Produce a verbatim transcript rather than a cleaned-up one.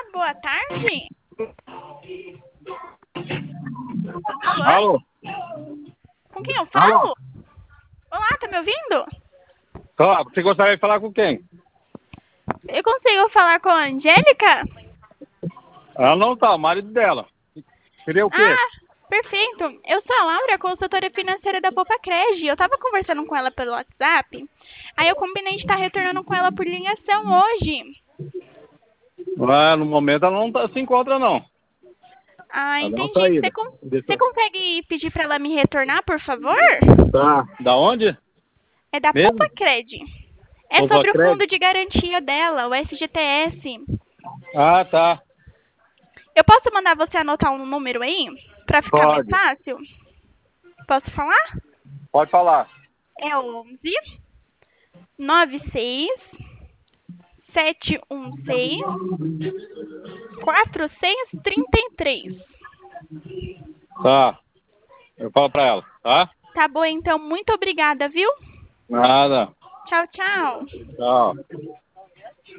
boa tarde. Alô? Com quem eu Alô? falo? Olá, tá me ouvindo? Ó, você gostaria de falar com quem? Eu consigo falar com a Angélica? Ela não tá, o marido dela. Queria o quê? Ah, perfeito. Eu sou a Laura, consultora financeira da Popacred. Eu tava conversando com ela pelo WhatsApp. Aí eu combinei de estar retornando com ela por ligação hoje. Ah, no momento ela não tá, se encontra, não. Ah, Ela deu uma entendi. Você saída. con- Deixa você eu- consegue pedir pra ela me retornar, por favor? Tá. Da onde? É da Mesmo? Popacred. É Povo sobre o fundo Crédito? de garantia dela, o S G T S. Ah, tá. Eu posso mandar você anotar um número aí? Pra ficar mais Pode. fácil? Posso falar? Pode falar. É onze, nove seis, sete um seis, quatro seis três três. Tá. Eu falo pra ela, tá? Tá bom, então. Muito obrigada, viu? Nada. Tchau, tchau. Tchau.